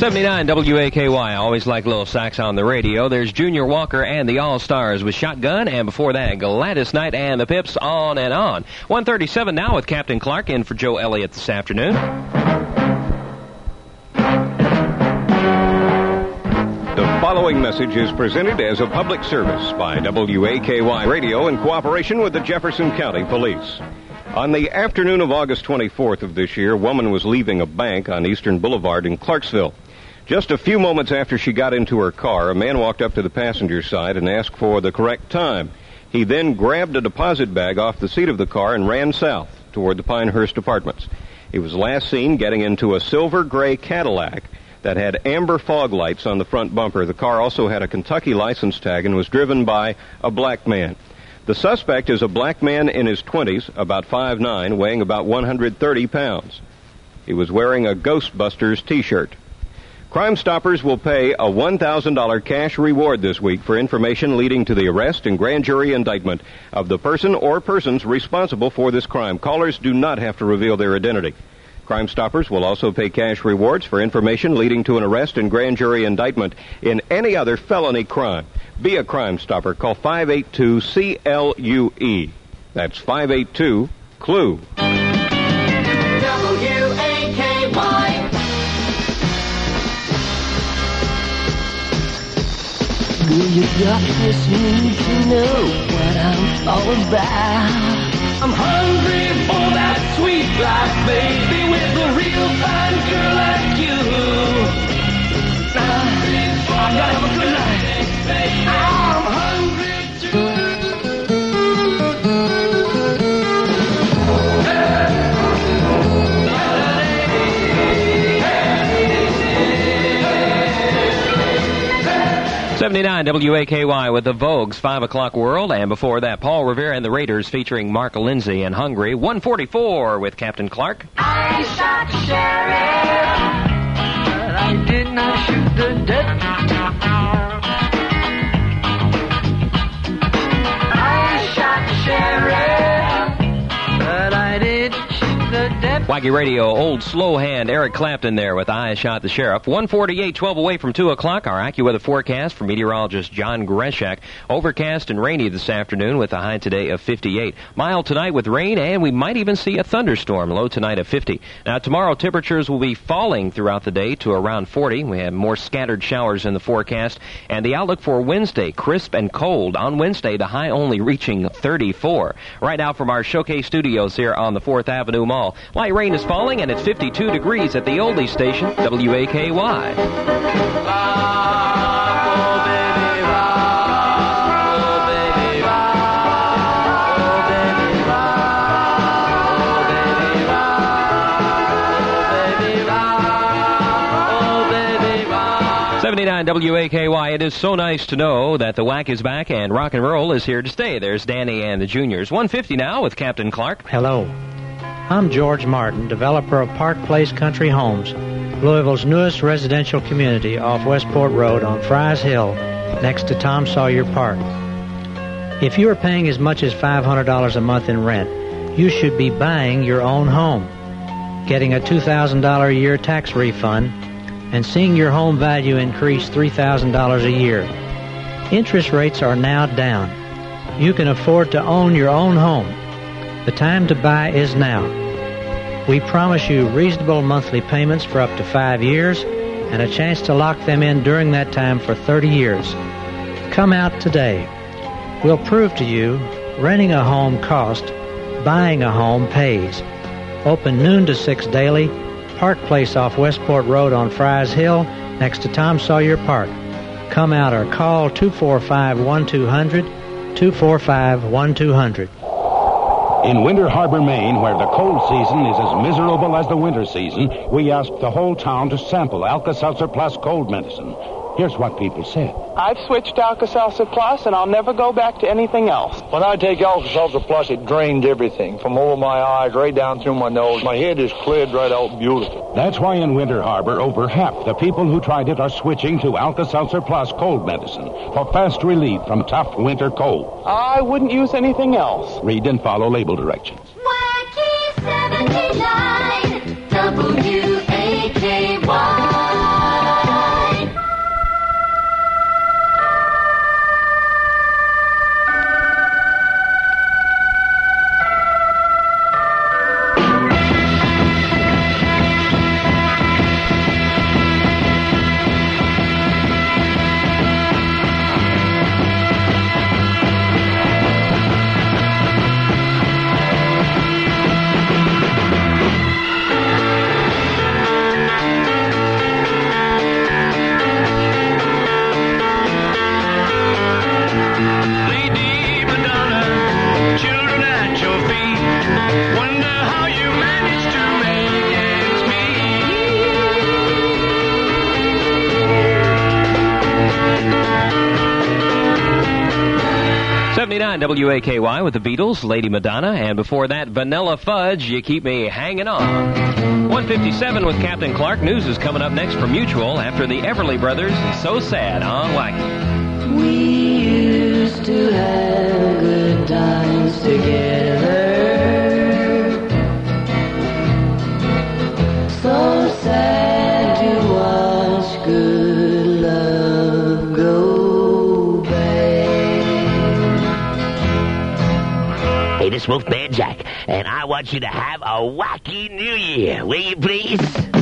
79 WAKY. I always like little sax on the radio. There's Junior Walker and the All-Stars with Shotgun, and before that, Gladys Knight and the Pips, On and On. 1:37 now with Captain Clark in for Joe Elliott this afternoon. The following message is presented as a public service by WAKY Radio in cooperation with the Jefferson County Police. On the afternoon of August 24th of this year, a woman was leaving a bank on Eastern Boulevard in Clarksville. Just a few moments after she got into her car, a man walked up to the passenger side and asked for the correct time. He then grabbed a deposit bag off the seat of the car and ran south toward the Pinehurst Apartments. He was last seen getting into a silver gray Cadillac that had amber fog lights on the front bumper. The car also had a Kentucky license tag and was driven by a black man. The suspect is a black man in his 20s, about 5'9", weighing about 130 pounds. He was wearing a Ghostbusters t-shirt. Crime Stoppers will pay a $1,000 cash reward this week for information leading to the arrest and grand jury indictment of the person or persons responsible for this crime. Callers do not have to reveal their identity. Crime Stoppers will also pay cash rewards for information leading to an arrest and grand jury indictment in any other felony crime. Be a Crime Stopper. Call 582-CLUE. That's 582-CLUE. You just need to know what I'm all about. I'm hungry for that sweet life, baby, with a real fine girl like you. I gotta have a good night. I'm hungry too. 79 WAKY with the Vogue's 5 o'clock world, and before that, Paul Revere and the Raiders featuring Mark Lindsay and Hungry. 1:44 with Captain Clark. I shot the sheriff, but I did not shoot the deputy. I shot the sheriff, but I did shoot the deputy. Wacky Radio, old slow hand, Eric Clapton there with I Shot the Sheriff. 1:48, 12 away from 2 o'clock. Our AccuWeather forecast from meteorologist John Greshak. Overcast and rainy this afternoon with a high today of 58. Mild tonight with rain, and we might even see a thunderstorm. Low tonight of 50. Now, tomorrow, temperatures will be falling throughout the day to around 40. We have more scattered showers in the forecast. And the outlook for Wednesday, crisp and cold. On Wednesday, the high only reaching 34. Right now from our showcase studios here on the 4th Avenue Mall. Light rain is falling, and it's 52 degrees at the oldie station, WAKY. WAKY. It is so nice to know that the whack is back and rock and roll is here to stay. There's Danny and the Juniors. 1:50 now with Captain Clark. Hello. I'm George Martin, developer of Park Place Country Homes, Louisville's newest residential community off Westport Road on Fry's Hill, next to Tom Sawyer Park. If you are paying as much as $500 a month in rent, you should be buying your own home, getting a $2,000 a year tax refund, and seeing your home value increase $3,000 a year. Interest rates are now down. You can afford to own your own home. The time to buy is now. We promise you reasonable monthly payments for up to 5 years and a chance to lock them in during that time for 30 years. Come out today. We'll prove to you renting a home costs, buying a home pays. Open noon to 6 daily. Park Place off Westport Road on Fry's Hill next to Tom Sawyer Park. Come out or call 245-1200, 245-1200. In Winter Harbor, Maine, where the cold season is as miserable as the winter season, we asked the whole town to sample Alka-Seltzer Plus cold medicine. Here's what people said. I've switched to Alka-Seltzer Plus, and I'll never go back to anything else. When I take Alka-Seltzer Plus, it drains everything from over my eyes, right down through my nose. My head is cleared right out beautiful. That's why in Winter Harbor, over half the people who tried it are switching to Alka-Seltzer Plus cold medicine for fast relief from tough winter cold. I wouldn't use anything else. Read and follow label directions. Wacky 79 WAKY. 79 WAKY with the Beatles, Lady Madonna, and before that, Vanilla Fudge, You Keep Me Hanging On. 157 with Captain Clark. News is coming up next from Mutual after the Everly Brothers, So Sad on Wacky. We used to have good times together. So sad to watch good love go bad. Hey, this is Wolfman Jack, and I want you to have a wacky New Year, will you please?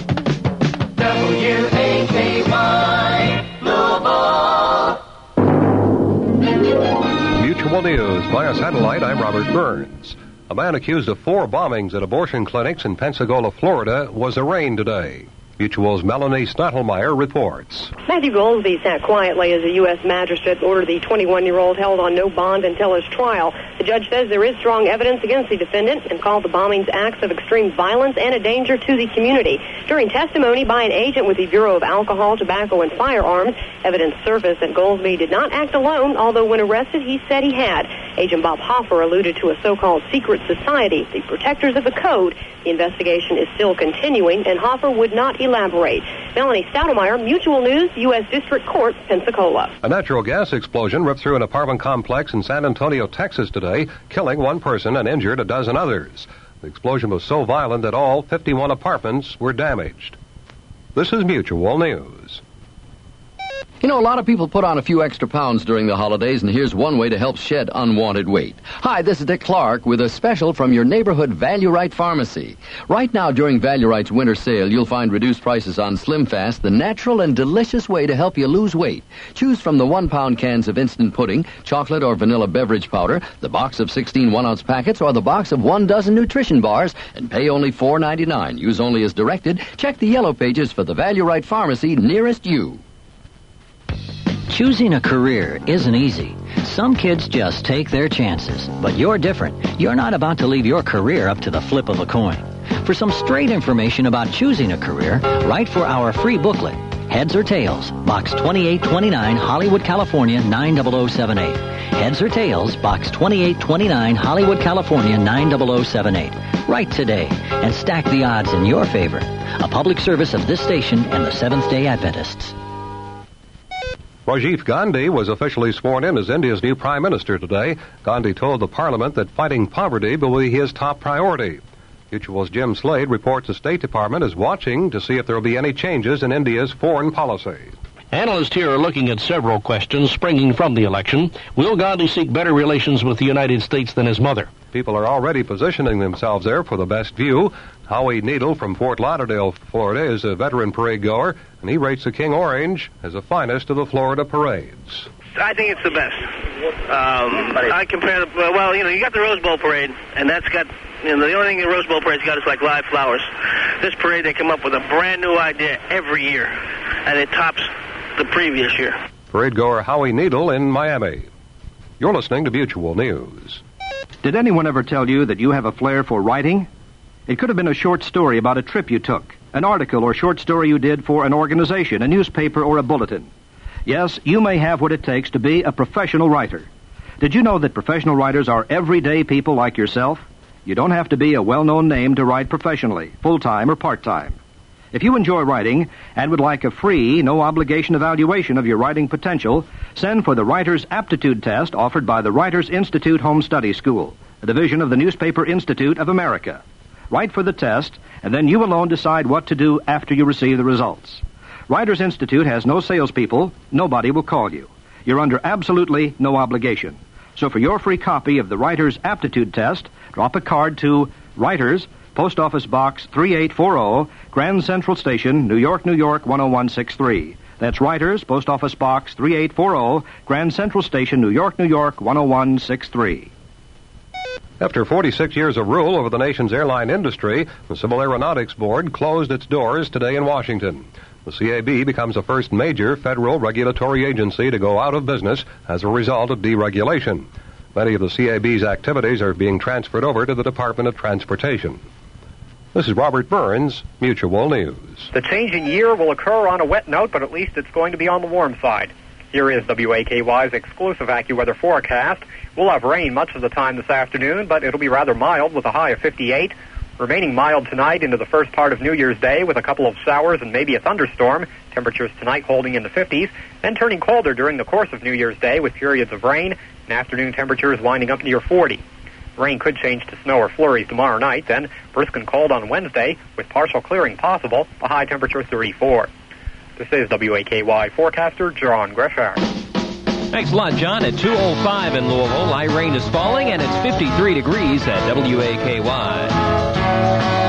WAKY, Louisville. Mutual News via satellite. I'm Robert Burns. A man accused of 4 bombings at abortion clinics in Pensacola, Florida, was arraigned today. Mutual's Melanie Stottlemyre reports. Matthew Goldsby sat quietly as a U.S. magistrate ordered the 21-year-old held on no bond until his trial. The judge says there is strong evidence against the defendant and called the bombings acts of extreme violence and a danger to the community. During testimony by an agent with the Bureau of Alcohol, Tobacco, and Firearms, evidence surfaced that Goldsby did not act alone, although when arrested he said he had. Agent Bob Hoffer alluded to a so-called secret society, the Protectors of the Code. The investigation is still continuing, and Hoffer would not elaborate. Melanie Stottlemyre, Mutual News, U.S. District Court, Pensacola. A natural gas explosion ripped through an apartment complex in San Antonio, Texas today, killing 1 person and injured a dozen others. The explosion was so violent that all 51 apartments were damaged. This is Mutual News. You know, a lot of people put on a few extra pounds during the holidays, and here's one way to help shed unwanted weight. Hi, this is Dick Clark with a special from your neighborhood Value Right Pharmacy. Right now, during Value Right's winter sale, you'll find reduced prices on Slim Fast, the natural and delicious way to help you lose weight. Choose from the 1-pound cans of instant pudding, chocolate or vanilla beverage powder, the box of 16 1-ounce packets, or the box of 1 dozen nutrition bars, and pay only $4.99. Use only as directed. Check the yellow pages for the Value Right Pharmacy nearest you. Choosing a career isn't easy. Some kids just take their chances. But you're different. You're not about to leave your career up to the flip of a coin. For some straight information about choosing a career, write for our free booklet, Heads or Tails, Box 2829, Hollywood, California, 90078. Heads or Tails, Box 2829, Hollywood, California, 90078. Write today and stack the odds in your favor. A public service of this station and the Seventh-day Adventists. Rajiv Gandhi was officially sworn in as India's new Prime Minister today. Gandhi told the Parliament that fighting poverty will be his top priority. Mutual's Jim Slade reports the State Department is watching to see if there will be any changes in India's foreign policy. Analysts here are looking at several questions springing from the election. Will Gandhi seek better relations with the United States than his mother? People are already positioning themselves there for the best view. Howie Needle from Fort Lauderdale, Florida, is a veteran parade goer, and he rates the King Orange as the finest of the Florida parades. I think it's the best. I compare you got the Rose Bowl parade, and that's got, the only thing the Rose Bowl parade's got is like live flowers. This parade, they come up with a brand new idea every year, and it tops the previous year. Parade goer Howie Needle in Miami. You're listening to Mutual News. Did anyone ever tell you that you have a flair for writing? It could have been a short story about a trip you took, an article or short story you did for an organization, a newspaper, or a bulletin. Yes, you may have what it takes to be a professional writer. Did you know that professional writers are everyday people like yourself? You don't have to be a well-known name to write professionally, full-time or part-time. If you enjoy writing and would like a free, no-obligation evaluation of your writing potential, send for the Writer's Aptitude Test offered by the Writers Institute Home Study School, a division of the Newspaper Institute of America. Write for the test, and then you alone decide what to do after you receive the results. Writers Institute has no salespeople. Nobody will call you. You're under absolutely no obligation. So for your free copy of the Writer's Aptitude Test, drop a card to Writers, Post Office Box 3840, Grand Central Station, New York, New York, 10163. That's Writers, Post Office Box 3840, Grand Central Station, New York, New York, 10163. After 46 years of rule over the nation's airline industry, the Civil Aeronautics Board closed its doors today in Washington. The CAB becomes the first major federal regulatory agency to go out of business as a result of deregulation. Many of the CAB's activities are being transferred over to the Department of Transportation. This is Robert Burns, Mutual News. The change in year will occur on a wet note, but at least it's going to be on the warm side. Here is WAKY's exclusive AccuWeather forecast. We'll have rain much of the time this afternoon, but it'll be rather mild with a high of 58. Remaining mild tonight into the first part of New Year's Day with a couple of showers and maybe a thunderstorm. Temperatures tonight holding in the 50s, then turning colder during the course of New Year's Day with periods of rain and afternoon temperatures winding up near 40. Rain could change to snow or flurries tomorrow night, then brisk and cold on Wednesday with partial clearing possible, a high temperature 34. This is WAKY forecaster John Greshak. Thanks a lot, John. At 2:05 in Louisville, light rain is falling, and it's 53 degrees at WAKY.